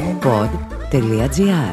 pod.gr.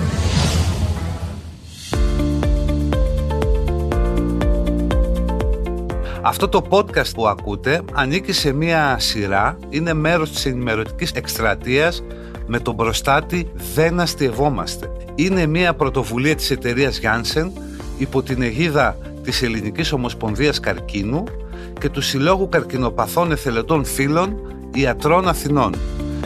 Αυτό το podcast που ακούτε ανήκει σε μία σειρά, είναι μέρος της ενημερωτικής εκστρατείας με τον προστάτη «Δεν αστειευόμαστε». Είναι μία πρωτοβουλία της εταιρείας Janssen υπό την αιγίδα της Ελληνικής Ομοσπονδίας Καρκίνου και του Συλλόγου Καρκινοπαθών Εθελοντών Φίλων Ιατρών Αθηνών.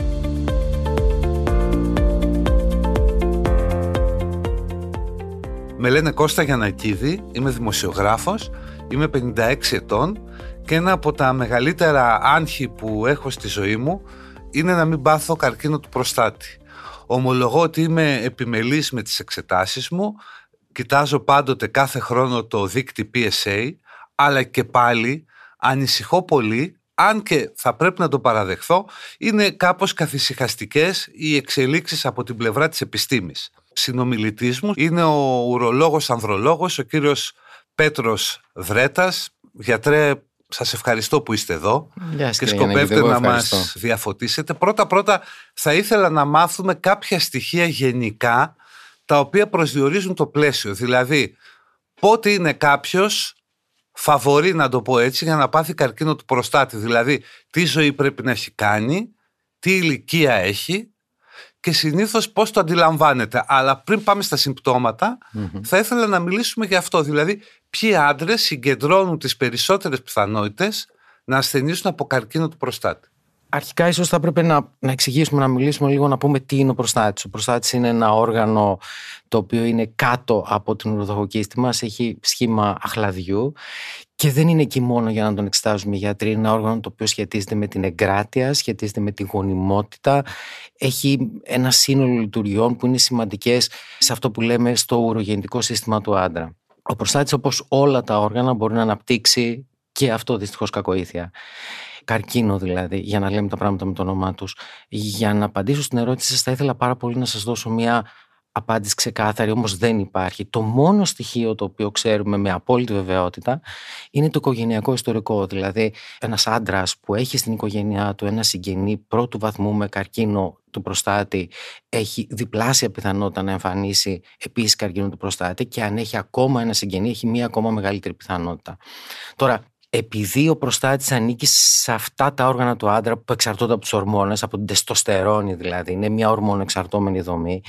Με λένε Κώστα Γιαννακίδη, είμαι δημοσιογράφος, είμαι 56 ετών και ένα από τα μεγαλύτερα άγχη που έχω στη ζωή μου είναι να μην πάθω καρκίνο του προστάτη. Ομολογώ ότι είμαι επιμελής με τις εξετάσεις μου, κοιτάζω πάντοτε κάθε χρόνο το δείκτη PSA, αλλά και πάλι ανησυχώ πολύ, αν και θα πρέπει να το παραδεχθώ, είναι κάπως καθησυχαστικές οι εξελίξεις από την πλευρά της επιστήμης. Συνομιλητής μου είναι ο ουρολόγος ανδρολόγος, ο κύριος Πέτρος Βρέτας. Γιατρέ, σας ευχαριστώ που είστε εδώ και σκοπεύετε να μας διαφωτίσετε. Πρώτα θα ήθελα να μάθουμε κάποια στοιχεία γενικά τα οποία προσδιορίζουν το πλαίσιο. Δηλαδή, πότε είναι κάποιος φαβορί, να το πω έτσι, για να πάθει καρκίνο του προστάτη. Δηλαδή, τι ζωή πρέπει να έχει κάνει, τι ηλικία έχει και συνήθως πώς το αντιλαμβάνεται. Αλλά πριν πάμε στα συμπτώματα, θα ήθελα να μιλήσουμε για αυτό. Δηλαδή, ποιοι άντρες συγκεντρώνουν τις περισσότερες πιθανότητες να ασθενήσουν από καρκίνο του προστάτη. Αρχικά ίσως θα έπρεπε να εξηγήσουμε, να μιλήσουμε λίγο, να πούμε τι είναι ο προστάτης. Ο προστάτης είναι ένα όργανο το οποίο είναι κάτω από την ουροδοχοκίστη μας, έχει σχήμα αχλαδιού και δεν είναι εκεί μόνο για να τον εξετάζουμε οι γιατροί. Είναι ένα όργανο το οποίο σχετίζεται με την εγκράτεια, σχετίζεται με τη γονιμότητα, έχει ένα σύνολο λειτουργιών που είναι σημαντικές σε αυτό που λέμε στο ουρογεννητικό σύστημα του άντρα. Ο προστάτης, όπως όλα τα όργανα, μπορεί να αναπτύξει και αυτό δυστυχώς κακοήθεια. Καρκίνο δηλαδή, για να λέμε τα πράγματα με το όνομά τους. Για να απαντήσω στην ερώτηση σας, θα ήθελα πάρα πολύ να σας δώσω μια απάντηση ξεκάθαρη, όμως δεν υπάρχει. Το μόνο στοιχείο το οποίο ξέρουμε με απόλυτη βεβαιότητα είναι το οικογενειακό ιστορικό. Δηλαδή, ένας άντρας που έχει στην οικογένειά του ένα συγγενή πρώτου βαθμού με καρκίνο του προστάτη έχει διπλάσια πιθανότητα να εμφανίσει επίσης καρκίνο του προστάτη και αν έχει ακόμα ένα συγγενή έχει μία ακόμα μεγαλύτερη πιθανότητα. Τώρα, επειδή ο προστάτης ανήκει σε αυτά τα όργανα του άντρα που εξαρτώνται από τους ορμόνες, από την τεστοστερόνη δηλαδή, είναι μια ορμονοεξαρτώμενη δομή,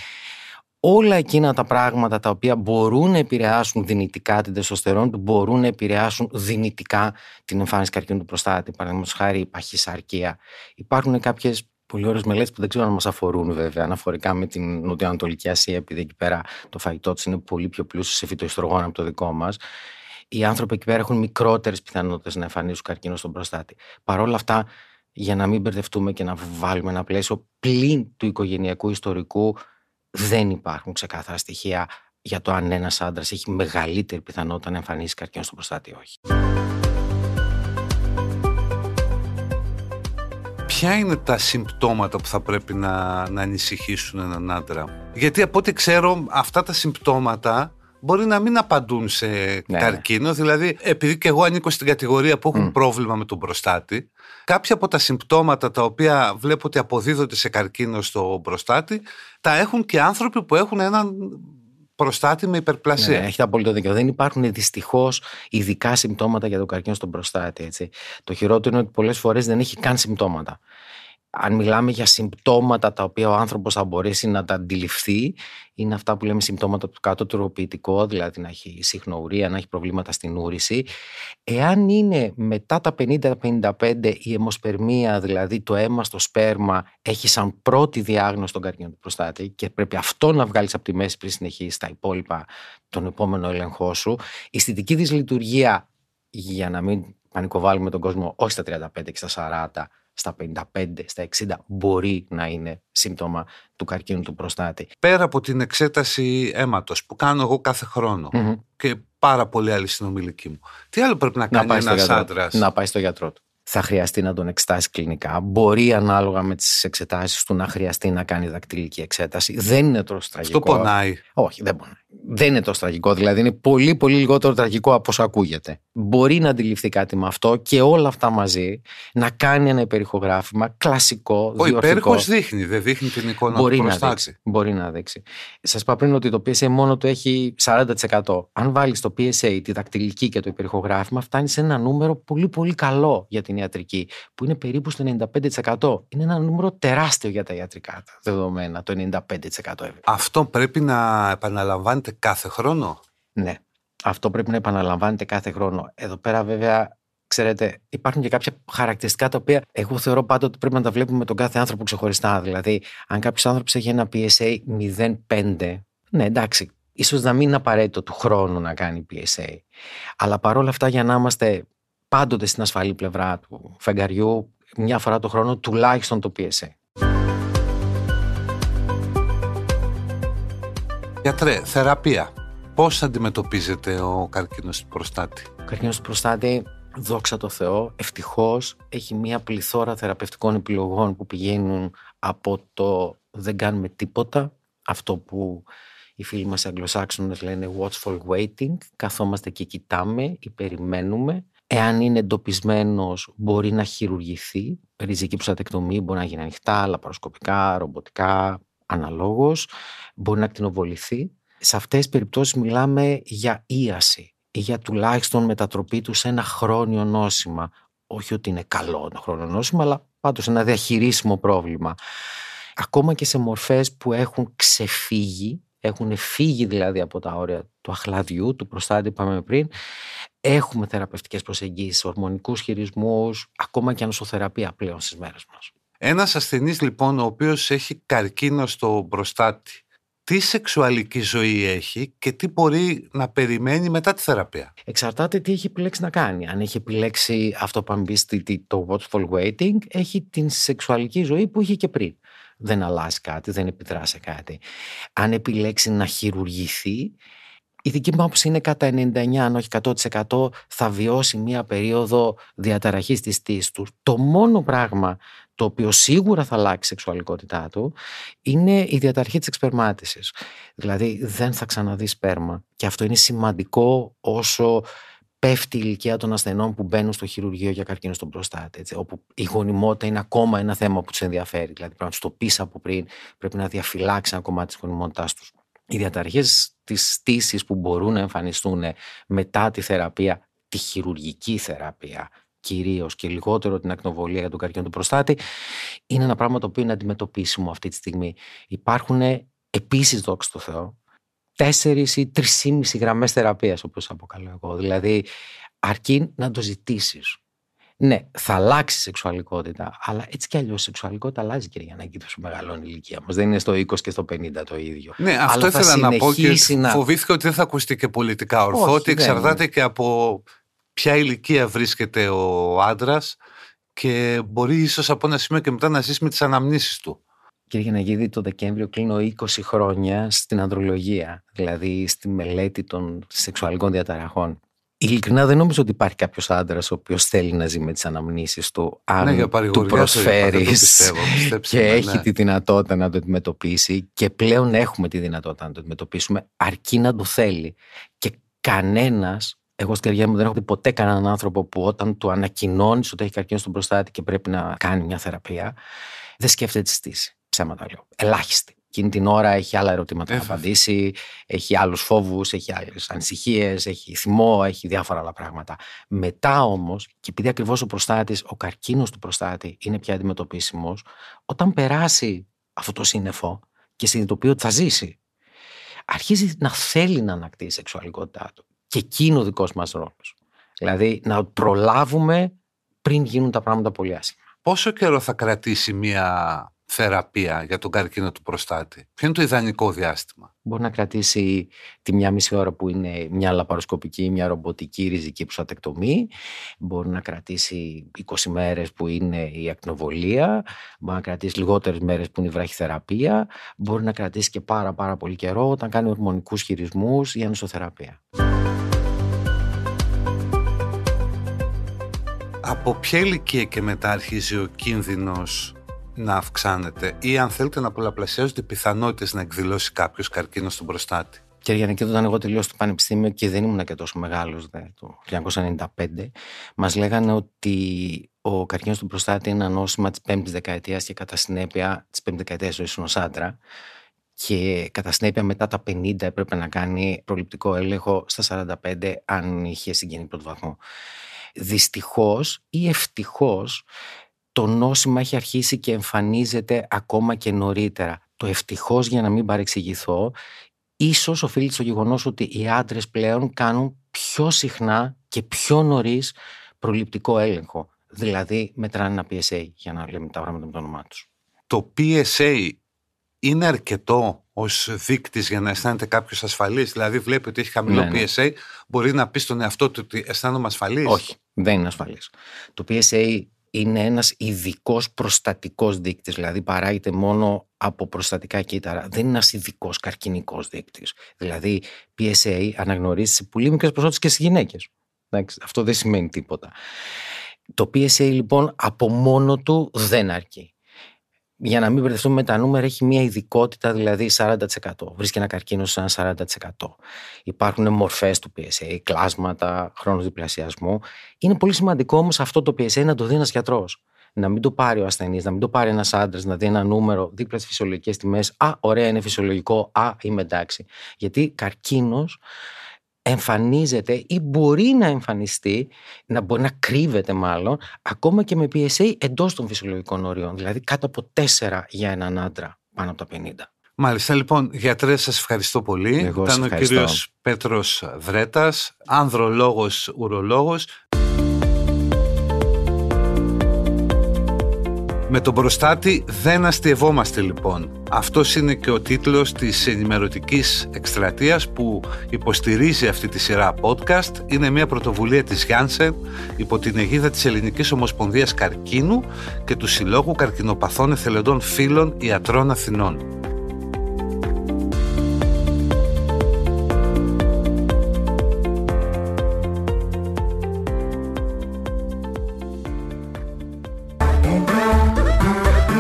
όλα εκείνα τα πράγματα τα οποία μπορούν να επηρεάσουν δυνητικά την τεστοστερόνη, μπορούν να επηρεάσουν δυνητικά την εμφάνιση καρκίνου του προστάτη, παραδείγματος χάρη η παχυσαρκία. Υπάρχουν κάποιες πολύ ωραίες μελέτες που δεν ξέρω αν μας αφορούν βέβαια, αναφορικά με την Νοτιοανατολική Ασία, επειδή εκεί πέρα το φαγητό της είναι πολύ πιο πλούσιο σε φυτοϊστρογόνα από το δικό μας. Οι άνθρωποι εκεί πέρα έχουν μικρότερες πιθανότητες να εμφανίσουν καρκίνο στον προστάτη. Παρ' όλα αυτά, για να μην μπερδευτούμε και να βάλουμε ένα πλαίσιο, πλην του οικογενειακού ιστορικού, δεν υπάρχουν ξεκάθαρα στοιχεία για το αν ένας άντρας έχει μεγαλύτερη πιθανότητα να εμφανίσει καρκίνο στον προστάτη ή όχι. Ποια είναι τα συμπτώματα που θα πρέπει να ανησυχήσουν έναν άντρα? Γιατί από ό,τι ξέρω, αυτά τα συμπτώματα μπορεί να μην απαντούν σε καρκίνο. Δηλαδή, επειδή και εγώ ανήκω στην κατηγορία που έχουν πρόβλημα με τον προστάτη, κάποια από τα συμπτώματα τα οποία βλέπω ότι αποδίδονται σε καρκίνο στο προστάτη, τα έχουν και άνθρωποι που έχουν έναν προστάτη με υπερπλασία. Ναι, έχετε απόλυτο δίκιο. Δεν υπάρχουν δυστυχώς ειδικά συμπτώματα για τον καρκίνο στον προστάτη. Έτσι. Το χειρότερο είναι ότι πολλές φορές δεν έχει καν συμπτώματα. Αν μιλάμε για συμπτώματα τα οποία ο άνθρωπος θα μπορέσει να τα αντιληφθεί, είναι αυτά που λέμε συμπτώματα του κατώτερου ποιητικού, δηλαδή να έχει συχνοουρία, να έχει προβλήματα στην ούρηση. Εάν είναι μετά τα 50-55 η αιμοσπερμία, δηλαδή το αίμα στο σπέρμα, έχει σαν πρώτη διάγνωση τον καρκίνο του προστάτη και πρέπει αυτό να βγάλεις από τη μέση πριν συνεχίσεις τα υπόλοιπα, τον επόμενο έλεγχό σου. Η αισθητική δυσλειτουργία, για να μην πανικοβάλουμε τον κόσμο, όχι στα 35 και στα 40, στα 55, στα 60 μπορεί να είναι σύμπτωμα του καρκίνου του προστάτη. Πέρα από την εξέταση αίματος που κάνω εγώ κάθε χρόνο και πάρα πολλοί άλλοι συνομιλικοί μου, τι άλλο πρέπει να κάνει ένας άντρας? Να πάει στο γιατρό του. Θα χρειαστεί να τον εξετάσει κλινικά. Μπορεί ανάλογα με τις εξετάσεις του να χρειαστεί να κάνει δακτυλική εξέταση. Δεν είναι τόσο τραγικό. Αυτό πονάει? Όχι, δεν πονάει. Δεν είναι τόσο τραγικό. Δηλαδή είναι πολύ πολύ λιγότερο τραγικό από όσο ακούγεται. μπορεί να αντιληφθεί κάτι με αυτό και όλα αυτά μαζί, να κάνει ένα υπερηχογράφημα κλασικό, Ο διορθωτικό. υπέρηχος δεν δείχνει την εικόνα του προστάτη. Μπορεί να δείξει. Σας είπα πριν ότι το PSA μόνο του έχει 40%. Αν βάλεις το PSA, τη δακτυλική και το υπερηχογράφημα, φτάνει σε ένα νούμερο πολύ πολύ καλό για την ιατρική, που είναι περίπου στο 95%. Είναι ένα νούμερο τεράστιο για τα ιατρικά δεδομένα, το 95%. Αυτό πρέπει να επαναλαμβάνεται κάθε χρόνο. Ναι. Αυτό πρέπει να επαναλαμβάνεται κάθε χρόνο. Εδώ πέρα, βέβαια, ξέρετε, υπάρχουν και κάποια χαρακτηριστικά τα οποία εγώ θεωρώ πάντα ότι πρέπει να τα βλέπουμε με τον κάθε άνθρωπο ξεχωριστά. Δηλαδή, αν κάποιος άνθρωπος έχει ένα PSA 0,5, ναι, εντάξει, ίσως να μην είναι απαραίτητο του χρόνου να κάνει PSA. Αλλά παρόλα αυτά, για να είμαστε πάντοτε στην ασφαλή πλευρά του φεγγαριού, μια φορά το χρόνο τουλάχιστον το PSA. Γιατρέ, θεραπεία. Πώς αντιμετωπίζεται ο καρκίνος του προστάτη? Ο καρκίνος του προστάτη, δόξα τω Θεώ, ευτυχώς έχει μια πληθώρα θεραπευτικών επιλογών που πηγαίνουν από το δεν κάνουμε τίποτα, αυτό που οι φίλοι μας οι Αγγλοσάξονες λένε watchful waiting, καθόμαστε και κοιτάμε ή περιμένουμε. Εάν είναι εντοπισμένος, μπορεί να χειρουργηθεί, ριζική προστατεκτομή, μπορεί να γίνει ανοιχτά, λαπαροσκοπικά, ρομποτικά, αναλόγως, μπορεί να ακτινοβοληθεί. Σε αυτές τις περιπτώσεις μιλάμε για ίαση ή για τουλάχιστον μετατροπή του σε ένα χρόνιο νόσημα. Όχι ότι είναι καλό το χρόνιο νόσημα, αλλά πάντως ένα διαχειρίσιμο πρόβλημα. Ακόμα και σε μορφές που έχουν ξεφύγει, έχουν φύγει δηλαδή από τα όρια του αχλαδιού, του προστάτη που είπαμε πριν, έχουμε θεραπευτικές προσεγγίσεις, ορμονικούς χειρισμούς, ακόμα και ανοσοθεραπεία πλέον στις μέρες μας. Ένας ασθενής λοιπόν ο οποίος έχει καρκίνο στο προστάτη, τι σεξουαλική ζωή έχει και τι μπορεί να περιμένει μετά τη θεραπεία? Εξαρτάται τι έχει επιλέξει να κάνει. Αν έχει επιλέξει αυτό που πει το watchful waiting, έχει την σεξουαλική ζωή που είχε και πριν. Δεν αλλάζει κάτι, δεν επιδρά σε κάτι. Αν επιλέξει να χειρουργηθεί, η δική μου άποψη είναι κατά 99% αν όχι 100% θα βιώσει μία περίοδο διαταραχής της στήσης του. Το μόνο πράγμα το οποίο σίγουρα θα αλλάξει η σεξουαλικότητά του είναι η διαταραχή της εξπερμάτισης. Δηλαδή δεν θα ξαναδεί σπέρμα. Και αυτό είναι σημαντικό όσο πέφτει η ηλικία των ασθενών που μπαίνουν στο χειρουργείο για καρκίνο στον προστάτη. Έτσι, όπου η γονιμότητα είναι ακόμα ένα θέμα που τους ενδιαφέρει. Δηλαδή πρέπει να τους το πεις από πριν, πρέπει να διαφυλάξει ένα κομμάτι της γονιμότητάς τους. Οι διαταραχές της στήσης που μπορούν να εμφανιστούν μετά τη θεραπεία, τη χειρουργική θεραπεία κυρίως και λιγότερο την ακτινοβολία για τον καρκίνο του προστάτη, είναι ένα πράγμα το οποίο είναι αντιμετωπίσιμο αυτή τη στιγμή. Υπάρχουν επίσης, δόξα τω Θεώ, 4 ή 3,5 γραμμές θεραπείας, όπως αποκαλώ εγώ. Δηλαδή, αρκεί να το ζητήσεις. Ναι, θα αλλάξει η σεξουαλικότητα, αλλά έτσι κι αλλιώς η σεξουαλικότητα αλλάζει, κύριε Γιαννάκη, όσο μεγαλώνει η ηλικία μας. Δεν είναι στο 20 και στο 50 το ίδιο. Ναι, αυτό ήθελα να πω και φοβήθηκα ότι δεν θα ακουστεί και πολιτικά ορθό, ότι εξαρτάται και από ποια ηλικία βρίσκεται ο άντρας και μπορεί ίσως από ένα σημείο και μετά να ζήσει με τις αναμνήσεις του. Κύριε Γιανναγίδη, το Δεκέμβριο κλείνω 20 χρόνια στην ανδρολογία, δηλαδή στη μελέτη των σεξουαλικών διαταραχών. Ειλικρινά δεν νομίζω ότι υπάρχει κάποιος άντρας ο οποίος θέλει να ζει με τις αναμνήσεις του, αν του προσφέρεις και έχει τη δυνατότητα να το αντιμετωπίσει, και πλέον έχουμε τη δυνατότητα να το αντιμετωπίσουμε, αρκεί να το θέλει. Και κανένας, εγώ στην καριέρα μου δεν έχω δει ποτέ κανέναν άνθρωπο που όταν του ανακοινώνεις ότι έχει καρκίνο στον προστάτη και πρέπει να κάνει μια θεραπεία, δεν σκέφτεται τη στήση. Ψέματα λέω. Ελάχιστη. Εκείνη την ώρα έχει άλλα ερωτήματα να απαντήσει, έχει άλλους φόβους, έχει άλλες ανησυχίες, έχει θυμό, έχει διάφορα άλλα πράγματα. Μετά όμως, και επειδή ακριβώς ο καρκίνος του προστάτη είναι πια αντιμετωπίσιμος, όταν περάσει αυτό το σύννεφο και συνειδητοποιεί ότι θα ζήσει, αρχίζει να θέλει να ανακτήσει η σεξουαλικότητά του. Και εκεί είναι ο δικός μας ρόλος. Δηλαδή να προλάβουμε πριν γίνουν τα πράγματα πολύ άσχημα. Πόσο καιρό θα κρατήσει μια θεραπεία για τον καρκίνο του προστάτη? Ποιο είναι το ιδανικό διάστημα? Μπορεί να κρατήσει τη 1,5 ώρα που είναι μια λαπαροσκοπική, μια ρομποτική ριζική προστατεκτομή. Μπορεί να κρατήσει 20 μέρες που είναι η ακτινοβολία. Μπορεί να κρατήσει λιγότερες μέρες που είναι η βραχυθεραπεία. Μπορεί να κρατήσει και πάρα πολύ καιρό όταν κάνει ορμονικούς χειρισμούς ή ανοσοθεραπεία. Από ποια ηλικία και μετά αρχίζει ο κίνδυνος να αυξάνεται, ή αν θέλετε να πολλαπλασιάζονται οι πιθανότητες να εκδηλώσει κάποιος καρκίνο στον προστάτη? Κύριε Γιαννικίδη, όταν εγώ τελείωσα το πανεπιστήμιο και δεν ήμουν και τόσο μεγάλος, το 1995, μας λέγανε ότι ο καρκίνος του προστάτη είναι ένα νόσημα της 5ης δεκαετίας και κατά συνέπεια της 5ης δεκαετίας ζωής ενός άντρα. Και κατά συνέπεια μετά τα 50 έπρεπε να κάνει προληπτικό έλεγχο στα 45 αν είχε συγγενή πρώτου βαθμού. Δυστυχώς ή ευτυχώς το νόσημα έχει αρχίσει και εμφανίζεται ακόμα και νωρίτερα. Το ευτυχώς, για να μην παρεξηγηθώ, ίσως οφείλεται στο γεγονός ότι οι άντρες πλέον κάνουν πιο συχνά και πιο νωρίς προληπτικό έλεγχο. Δηλαδή μετράνε ένα PSA, για να λέμε τα πράγματα με το όνομά τους. Το PSA είναι αρκετό ως δείκτης για να αισθάνεται κάποιος ασφαλής? Δηλαδή βλέπει ότι έχει χαμηλό PSA, μπορεί να πει στον εαυτό του ότι αισθάνομαι ασφαλής? Όχι, δεν είναι ασφαλής. Το PSA είναι ένας ειδικός προστατικός δείκτης, δηλαδή παράγεται μόνο από προστατικά κύτταρα. Δεν είναι ένας ειδικός καρκινικός δείκτης. Δηλαδή PSA αναγνωρίζει σε πολύ μικρές ποσότητες και στις γυναίκες. Αυτό δεν σημαίνει τίποτα. Το PSA λοιπόν από μόνο του δεν αρκεί. Για να μην μπερδευτούμε με τα νούμερα, έχει μια ειδικότητα, δηλαδή 40%. Βρίσκει ένα καρκίνο σε ένα 40%. Υπάρχουν μορφές του PSA, κλάσματα, χρόνος διπλασιασμού. Είναι πολύ σημαντικό όμως αυτό το PSA να το δει ένας γιατρός. Να μην το πάρει ο ασθενής, να μην το πάρει ένας άντρας, να δει ένα νούμερο δίπλα στις φυσιολογικές τιμές. Α, ωραία, είναι φυσιολογικό. Α, είμαι εντάξει. Γιατί καρκίνος εμφανίζεται ή μπορεί να εμφανιστεί, να μπορεί να κρύβεται μάλλον, ακόμα και με PSA εντός των φυσιολογικών ορίων, δηλαδή κάτω από 4 για έναν άντρα πάνω από τα 50. Μάλιστα, λοιπόν, γιατρέ, σας ευχαριστώ πολύ. Ήταν ο κύριος Πέτρος Βρέτας, ανδρολόγος, ουρολόγος. Με τον προστάτη δεν αστειευόμαστε λοιπόν. Αυτός είναι και ο τίτλος της ενημερωτικής εκστρατείας που υποστηρίζει αυτή τη σειρά podcast. Είναι μια πρωτοβουλία της Janssen υπό την αιγίδα της Ελληνικής Ομοσπονδίας Καρκίνου και του Συλλόγου Καρκινοπαθών Εθελοντών Φίλων Ιατρών Αθηνών.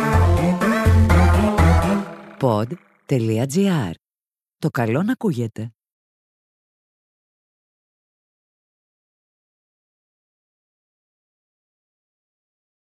Pod.gr. Το καλό να ακούγεται.